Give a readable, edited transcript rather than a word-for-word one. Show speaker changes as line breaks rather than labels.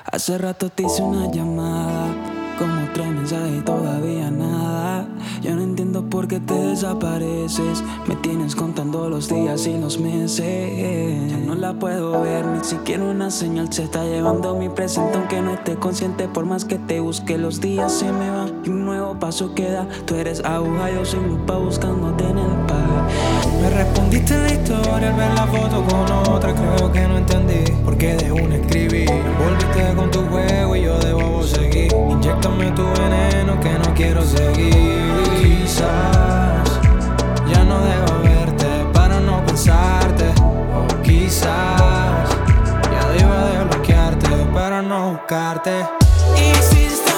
Hace rato te hice una llamada, como tres mensajes y todavía nada. Yo no entiendo por qué te desapareces. Me tienes contando los días y los meses. Ya no la puedo ver, ni siquiera una señal se está llevando mi presente. Aunque no esté consciente, por más que te busque, los días se me van y un nuevo paso queda. Tú eres aguja, yo soy lupa buscándote en el par.
Me respondiste en la historia al ver la foto con otra. Creo que no entendí por qué de una escribí. Volviste con tu juego y yo de bobo seguí. Inyéctame tu veneno que no quiero seguir. Quizás ya no debo verte para no pensarte. O quizás ya debo de bloquearte para no buscarte. Hiciste